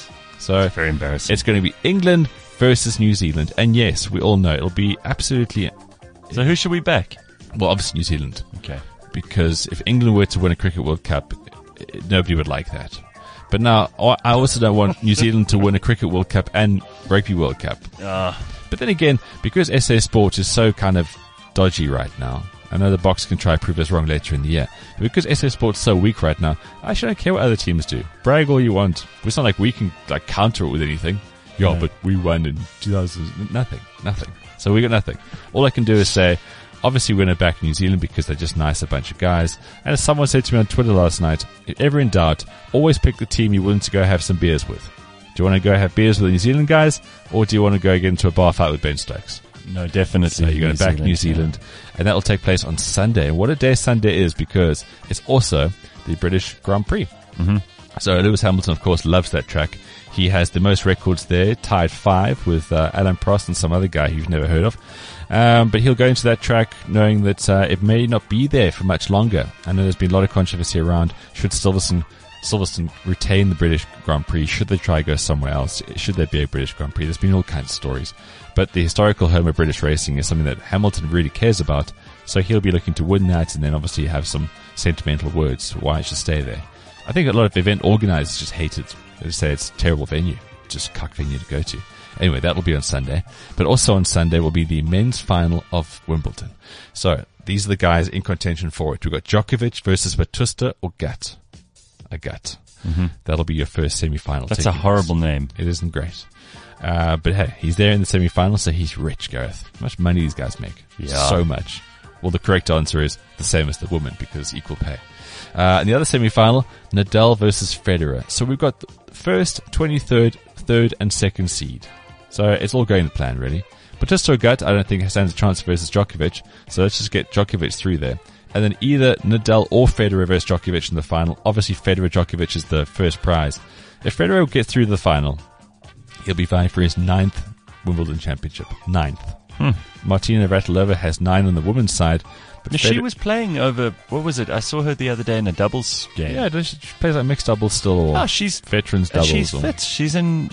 So Very embarrassing. it's going to be England versus New Zealand. And yes, we all know it'll be absolutely, So who should we back? well, obviously New Zealand. Okay. Because if England were to win a Cricket World Cup, nobody would like that. But now, I also don't want New Zealand to win a Cricket World Cup and Rugby World Cup. But then again, because SA Sport is so kind of dodgy right now, I know the Box can try to prove us wrong later in the year, but because SA Sport's so weak right now, I actually don't care what other teams do. Brag all you want. It's not like we can counter it with anything. Yeah, but we won in 2000. Nothing. So we got nothing. All I can do is say, obviously we're going to back New Zealand because they're just nice, a bunch of guys. And as someone said to me on Twitter last night, if ever in doubt, always pick the team you're willing to go have some beers with. Do you want to go have beers with the New Zealand guys, or do you want to go get into a bar fight with Ben Stokes? No, definitely. So you're going to back New Zealand, and that will take place on Sunday. And what a day Sunday is, because it's also the British Grand Prix. Mm-hmm. So Lewis Hamilton, of course, loves that track. He has the most records there, tied 5 with Alan Prost and some other guy you've never heard of. But he'll go into that track knowing that it may not be there for much longer. I know there's been a lot of controversy around should Silverstone retain the British Grand Prix? Should they try to go somewhere else? Should there be a British Grand Prix? There's been all kinds of stories. But the historical home of British racing is something that Hamilton really cares about. So he'll be looking to win that and then obviously have some sentimental words why it should stay there. I think a lot of event organizers just hate it. They say it's a terrible venue. Just cuck venue to go to. Anyway, that will be on Sunday. But also on Sunday will be the men's final of Wimbledon. So these are the guys in contention for it. We've got Djokovic versus Batusta or Gut. Mm-hmm. That'll be your first semi-final. That's a horrible name. It isn't great. But hey, he's there in the semi-final, so he's rich, Gareth. How much money these guys make? Yeah. So much. Well, the correct answer is the same as the woman, because equal pay. And the other semi-final, Nadal versus Federer. So we've got the first, 23rd, 3rd, and 2nd seed. So it's all going to plan, really. But just to a gut, I don't think it stands a chance versus Djokovic. So let's just get Djokovic through there. And then either Nadal or Federer versus Djokovic in the final. Obviously, Federer-Djokovic is the first prize. If Federer gets through the final, he'll be vying for his 9th Wimbledon championship. 9th. Martina Navratilova has 9 on the women's side. But she was playing over, what was it? I saw her the other day in a doubles game. Yeah, she plays like mixed doubles still, or she's veterans doubles. She's fit. She's in,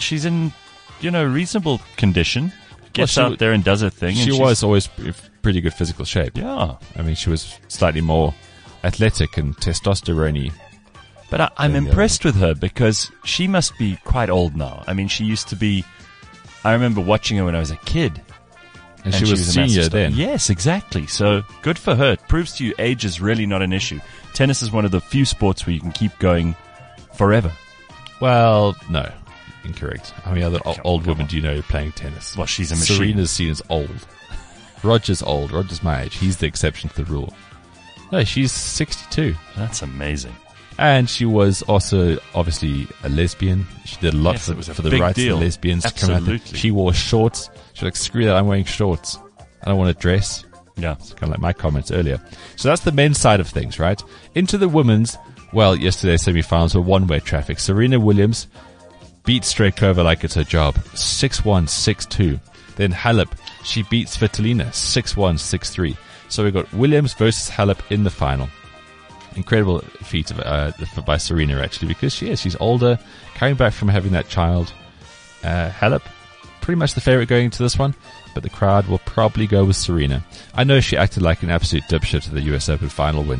reasonable condition. Gets out there and does her thing. She was always pretty good physical shape. Yeah. I mean, she was slightly more athletic and testosterone-y. But I'm impressed with her because she must be quite old now. I mean, she used to be, I remember watching her when I was a kid. And she was a senior then. Yes, exactly. So good for her. It proves to you age is really not an issue. Tennis is one of the few sports where you can keep going forever. Well, no. Incorrect. How many other old women do you know playing tennis? Well, she's a machine. Serena's seen as old. Roger's old. Roger's my age. He's the exception to the rule. No, she's 62. That's amazing. And she was also obviously a lesbian. She did a lot for the rights of lesbians to come out. She wore shorts. She was like, screw that, I'm wearing shorts. I don't want to dress. Yeah. It's kind of like my comments earlier. So that's the men's side of things, right? Into the women's, well, yesterday's semi-finals were one-way traffic. Serena Williams beat Strelkova like it's her job. 6-1, 6-2. Then Halep, she beats Svitolina 6-1, 6-3. So we've got Williams versus Halep in the final. Incredible feat by Serena, actually, because she's older, coming back from having that child. Halep, pretty much the favorite going into this one, but the crowd will probably go with Serena. I know she acted like an absolute dipshit to the US Open final when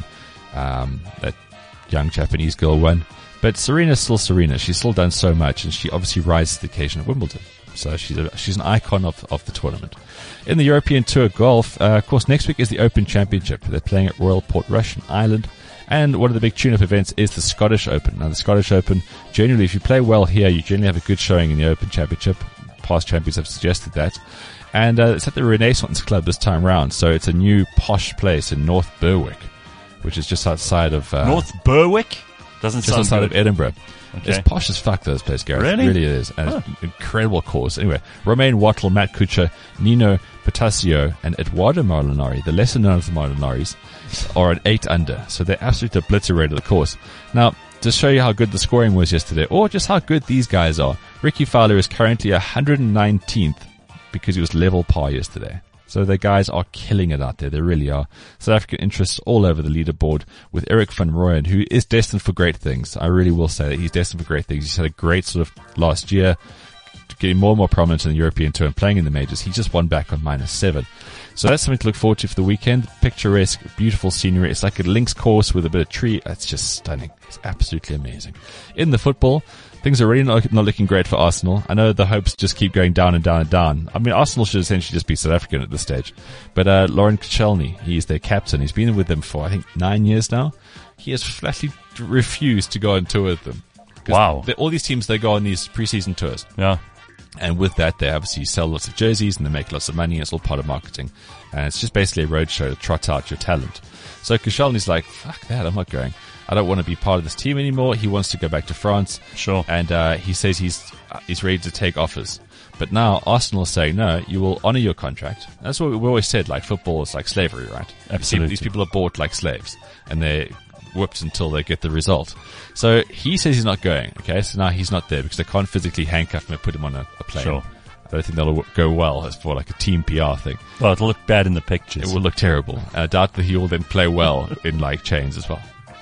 that young Japanese girl won. But Serena's still Serena. She's still done so much, and she obviously rises to the occasion at Wimbledon. So she's an icon of the tournament. In the European Tour Golf, of course, next week is the Open Championship. They're playing at Royal Portrush in Ireland. And one of the big tune-up events is the Scottish Open. Now, the Scottish Open, generally, if you play well here, you generally have a good showing in the Open Championship. Past champions have suggested that. And it's at the Renaissance Club this time round. So it's a new posh place in North Berwick, which is just outside of... North Berwick? Doesn't just sound outside good. of Edinburgh. Okay. It's posh as fuck, those places, Gareth. Really? It really is. And it's an incredible course. Anyway, Romain Wattle, Matt Kuchar, Nino Patasio, and Eduardo Molinari, the lesser known of the Molinaris, are at 8 under. So they absolutely obliterated the course. Now, to show you how good the scoring was yesterday, or just how good these guys are, Ricky Fowler is currently 119th because he was level par yesterday. So the guys are killing it out there. They really are. South African interests all over the leaderboard with Eric van Rooyen, who is destined for great things. I really will say that he's destined for great things. He's had a great sort of last year, getting more and more prominent in the European Tour and playing in the majors. He just won back on -7. So that's something to look forward to for the weekend. Picturesque, beautiful scenery. It's like a links course with a bit of tree. It's just stunning. It's absolutely amazing. In the football, things are really not looking great for Arsenal. I know the hopes just keep going down and down and down. I mean, Arsenal should essentially just be South African at this stage. But Lauren Koscielny, he's their captain. He's been with them for, I think, 9 years now. He has flatly refused to go on tour with them. Wow. All these teams, they go on these preseason tours. Yeah. And with that, they obviously sell lots of jerseys and they make lots of money. It's all part of marketing. And it's just basically a roadshow to trot out your talent. So Koscielny's like, fuck that, I'm not going. I don't want to be part of this team anymore. He wants to go back to France. Sure. And he says he's ready to take offers. But now Arsenal is saying, no, you will honor your contract. That's what we always said, like football is like slavery, right? Absolutely. These people are bought like slaves. And they're whipped until they get the result. So he says he's not going, okay? So now he's not there because they can't physically handcuff him and put him on a plane. Sure. I don't think that'll go well as for like a team PR thing. Well, it'll look bad in the pictures. It will look terrible. And I doubt that he will then play well in like chains as well.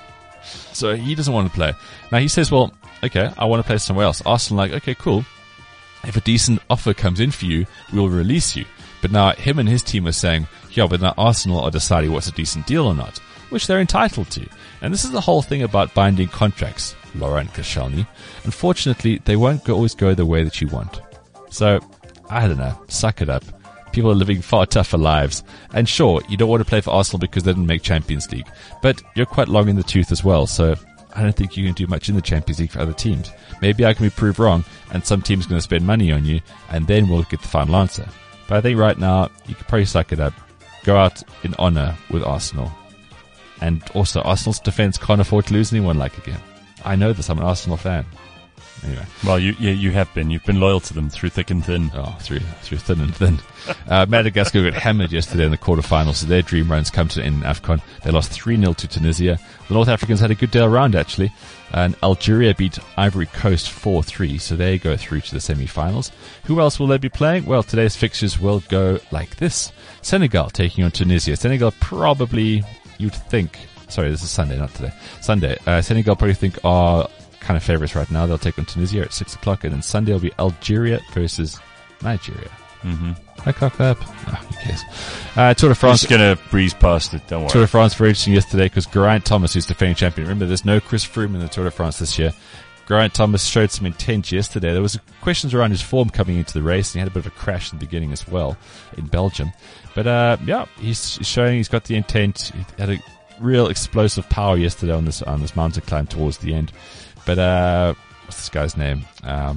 So he doesn't want to play. Now he says, well, okay, I want to play somewhere else. Arsenal like, okay, cool. If a decent offer comes in for you, we'll release you. But now him and his team are saying, yeah, but now Arsenal are deciding what's a decent deal or not, which they're entitled to. And this is the whole thing about binding contracts, Laurent Koscielny. Unfortunately, they won't always go the way that you want. So, I don't know, suck it up. People are living far tougher lives. And sure, you don't want to play for Arsenal because they didn't make Champions League. But you're quite long in the tooth as well, so I don't think you can do much in the Champions League for other teams. Maybe I can be proved wrong, and some team's going to spend money on you, and then we'll get the final answer. But I think right now, you could probably suck it up. Go out in honour with Arsenal. And also, Arsenal's defence can't afford to lose anyone like again. I know this, I'm an Arsenal fan. Anyway. Well, you have been. You've been loyal to them through thick and thin. Oh, through thin and thin. Madagascar got hammered yesterday in the quarterfinals, so their dream runs come to an end in AFCON. They lost 3-0 to Tunisia. The North Africans had a good day around, actually. And Algeria beat Ivory Coast 4-3, so they go through to the semi-finals. Who else will they be playing? Well, today's fixtures will go like this. Senegal taking on Tunisia. Senegal probably, you'd think... Sorry, this is Sunday, not today. Sunday. Senegal probably think are kind of favourites right now. They'll take on Tunisia at 6 o'clock, and then Sunday will be Algeria versus Nigeria. Mm-hmm. I cock that up. Oh, who cares? Tour de France. I'm just going to breeze past it, don't worry. Tour de France very interesting yesterday because Geraint Thomas, who's defending champion. Remember, there's no Chris Froome in the Tour de France this year. Geraint Thomas showed some intent yesterday. There was questions around his form coming into the race, and he had a bit of a crash in the beginning as well in Belgium. But yeah, he's showing he's got the intent. He had a real explosive power yesterday on this mountain climb towards the end. But what's this guy's name?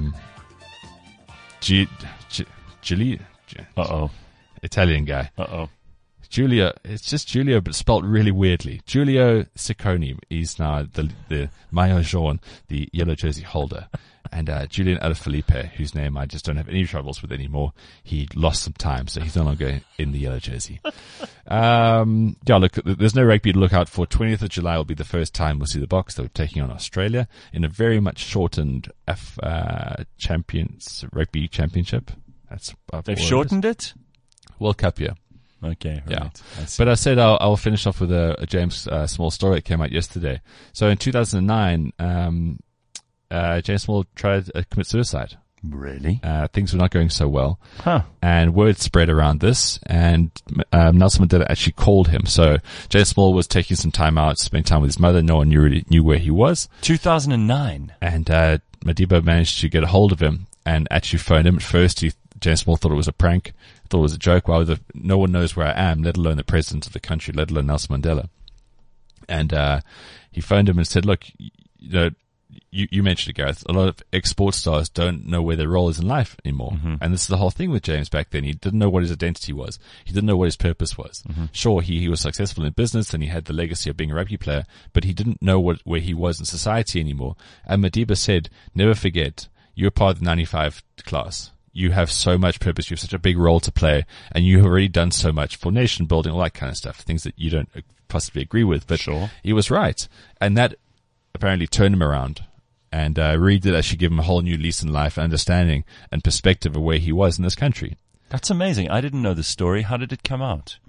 Giulio. Italian guy. Giulio. It's just Giulio, but spelt really weirdly. Giulio Ciccone. He's now the maillot jaune, the yellow jersey holder. And Julian Alaphilippe, whose name I just don't have any troubles with anymore. He lost some time, so he's no longer in the yellow jersey. Yeah, look, there's no rugby to look out for. 20th of July will be the first time we'll see the Boks. They're taking on Australia in a very much shortened Champions Rugby Championship. They've shortened it? World Cup, yeah. Okay, right. Yeah. But I said I'll finish off with a James Small story that came out yesterday. So in 2009, James Small tried to commit suicide. Really? Things were not going so well. Huh. And word spread around this, and Nelson Mandela actually called him. So James Small was taking some time out, spending time with his mother. No one really knew where he was. 2009. And Madiba managed to get a hold of him and actually phoned him. At first, James Small thought it was a prank, thought it was a joke. Well, no one knows where I am, let alone the president of the country, let alone Nelson Mandela. And he phoned him and said, look, you mentioned it, Gareth. A lot of ex-sports stars don't know where their role is in life anymore. Mm-hmm. And this is the whole thing with James back then. He didn't know what his identity was. He didn't know what his purpose was. Mm-hmm. Sure, he was successful in business and he had the legacy of being a rugby player, but he didn't know where he was in society anymore. And Madiba said, never forget, you're part of the 95 class. You have so much purpose. You have such a big role to play, and you have already done so much for nation building, all that kind of stuff, things that you don't possibly agree with. But sure, he was right. And that apparently turned him around. And really did actually give him a whole new lease in life, understanding and perspective of where he was in this country. That's amazing. I didn't know the story. How did it come out?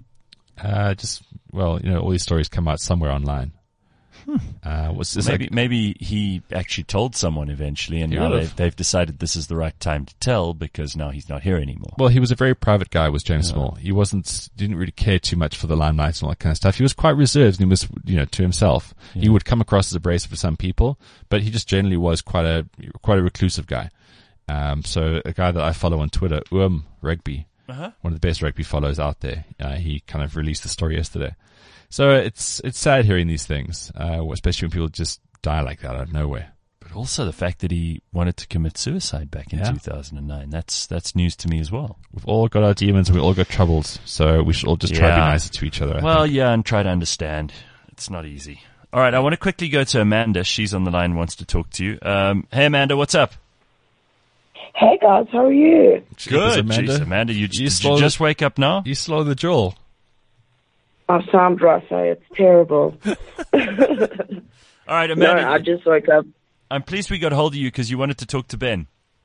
All these stories come out somewhere online. Maybe he actually told someone eventually, and now they've decided this is the right time to tell because now he's not here anymore. Well, he was a very private guy, was James Small. He didn't really care too much for the limelight and all that kind of stuff. He was quite reserved and he was, to himself. Yeah. He would come across as abrasive for some people, but he just generally was quite a reclusive guy. So a guy that I follow on Twitter, Rugby, one of the best rugby follows out there, he kind of released the story yesterday. So it's sad hearing these things, especially when people just die like that out of nowhere. But also the fact that he wanted to commit suicide back in 2009. That's news to me as well. We've all got our demons and we all got troubles, so we should all just try to be nicer to each other. And try to understand. It's not easy. All right, I want to quickly go to Amanda. She's on the line, wants to talk to you. Hey, Amanda, what's up? Hey, guys, how are you? Good. Amanda. Jeez, Amanda, did you just wake up now? You slow the jaw. I sound rough, it's terrible. All right, Amanda. No, I just woke up. I'm pleased we got hold of you because you wanted to talk to Ben.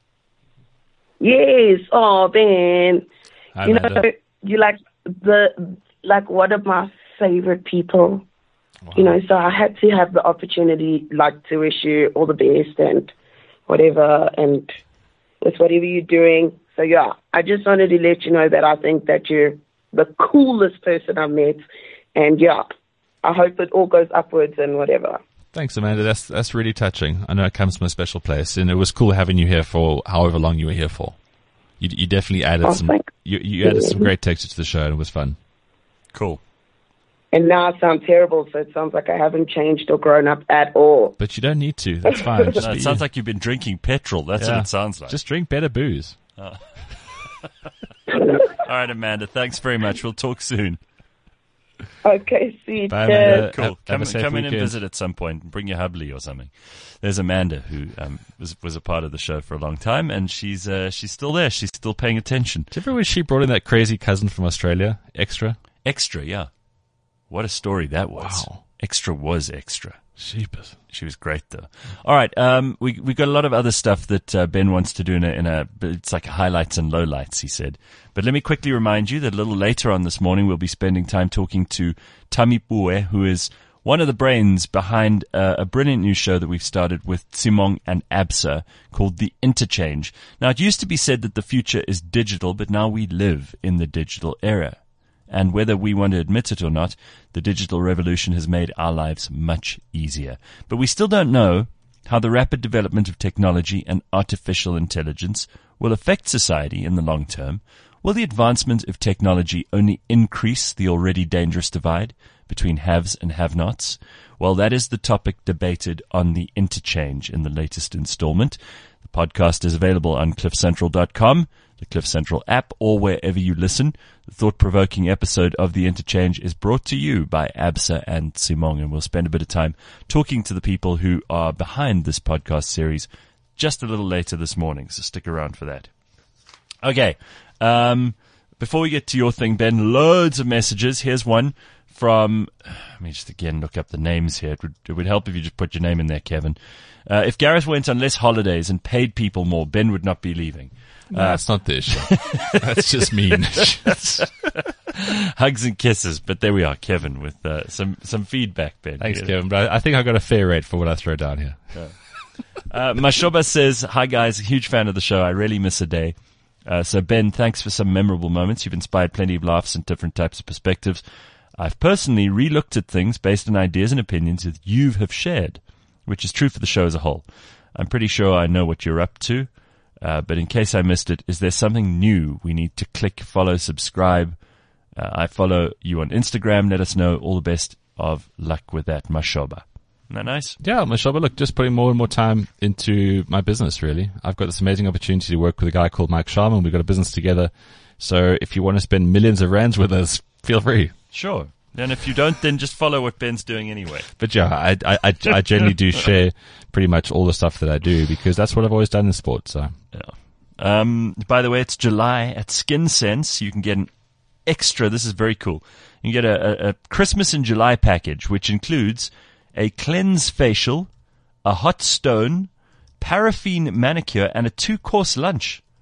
Yes. Oh, Ben. Hi, Amanda. You one of my favorite people. Wow. So I had to have the opportunity, to wish you all the best and whatever, and with whatever you're doing. So, yeah, I just wanted to let you know that I think that you're the coolest person I've met. And, yeah, I hope it all goes upwards and whatever. Thanks, Amanda. That's really touching. I know it comes from a special place, and it was cool having you here for however long you were here for. You definitely added you added some great texture to the show, and it was fun. Cool. And now I sound terrible, so it sounds like I haven't changed or grown up at all. But you don't need to. That's fine. It sounds like you've been drinking petrol. That's what it sounds like. Just drink better booze. All right, Amanda. Thanks very much. We'll talk soon. Okay, see you. Bye, Amanda. Cool. Have a safe come in and weekend. visit at some point and bring your hubly or something. There's Amanda who was a part of the show for a long time, and she's still there. She's still paying attention. Do you remember when she brought in that crazy cousin from Australia, Extra? Extra, yeah. What a story that was. Wow. Extra was Extra. Sheepers. She was great, though. All right, we got a lot of other stuff that Ben wants to do it's like highlights and lowlights, he said. But let me quickly remind you that a little later on this morning, we'll be spending time talking to Tami Pue, who is one of the brains behind a brilliant new show that we've started with Simong and Absa called The Interchange. Now, it used to be said that the future is digital, but now we live in the digital era. And whether we want to admit it or not, the digital revolution has made our lives much easier. But we still don't know how the rapid development of technology and artificial intelligence will affect society in the long term. Will the advancement of technology only increase the already dangerous divide between haves and have-nots? Well, that is the topic debated on The Interchange in the latest installment. The podcast is available on cliffcentral.com, the Cliff Central app, or wherever you listen. The thought-provoking episode of The Interchange is brought to you by Absa and Simong, and we'll spend a bit of time talking to the people who are behind this podcast series just a little later this morning, so stick around for that. Okay, before we get to your thing, Ben, loads of messages. Here's one from, let me just again look up the names here. It would help if you just put your name in there, Kevin. If Gareth went on less holidays and paid people more, Ben would not be leaving. No, that's not the issue. That's just mean. Hugs and kisses, but there we are, Kevin, with some feedback, Ben. Thanks, Kevin, but I think I got a fair rate for what I throw down here. Mashoba says, hi guys, huge fan of the show. I really miss a day. So Ben, thanks for some memorable moments. You've inspired plenty of laughs and different types of perspectives. I've personally re-looked at things based on ideas and opinions that you have shared, which is true for the show as a whole. I'm pretty sure I know what you're up to. But in case I missed it, is there something new we need to click, follow, subscribe? I follow you on Instagram. Let us know. All the best of luck with that, Mashoba. Isn't that nice? Yeah, Mashoba, look, just putting more and more time into my business, really. I've got this amazing opportunity to work with a guy called Mike Sharman. We've got a business together. So if you want to spend millions of rands with us, feel free. Sure. And if you don't, then just follow what Ben's doing anyway. But yeah, I generally do share pretty much all the stuff that I do because that's what I've always done in sport. So yeah. By the way, it's July at Skin Sense. You can get an extra. This is very cool. You can get a Christmas in July package, which includes a cleanse facial, a hot stone, paraffin manicure, and a 2-course lunch.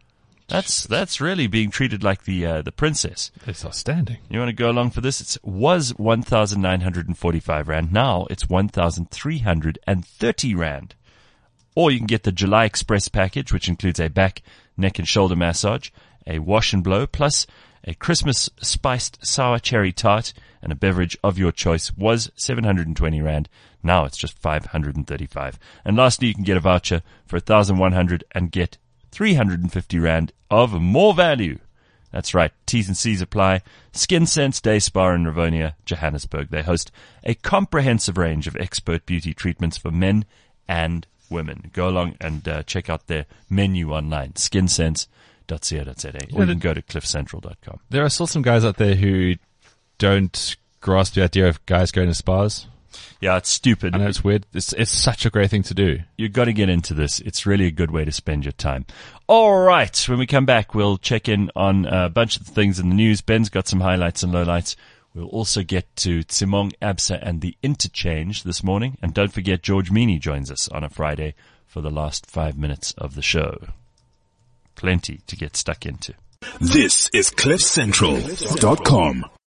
That's really being treated like the princess. It's outstanding. You want to go along for this? It was 1,945 Rand. Now it's 1,330 Rand. Or you can get the July Express package, which includes a back, neck and shoulder massage, a wash and blow, plus a Christmas spiced sour cherry tart and a beverage of your choice. Was 720 Rand. Now it's just 535. And lastly, you can get a voucher for 1,100 and get 350 Rand of more value. That's right. T's and C's apply. Skin Sense Day Spa in Rivonia, Johannesburg. They host a comprehensive range of expert beauty treatments for men and women. Go along and check out their menu online, skinsense.co.za, or you can go to cliffcentral.com. There are still some guys out there who don't grasp the idea of guys going to spas. Yeah, it's stupid. I know it's weird. It's such a great thing to do. You've got to get into this. It's really a good way to spend your time. All right. When we come back, we'll check in on a bunch of things in the news. Ben's got some highlights and lowlights. We'll also get to Tsimong, Absa and the interchange this morning. And don't forget, George Meany joins us on a Friday for the last 5 minutes of the show. Plenty to get stuck into. This is CliffCentral.com.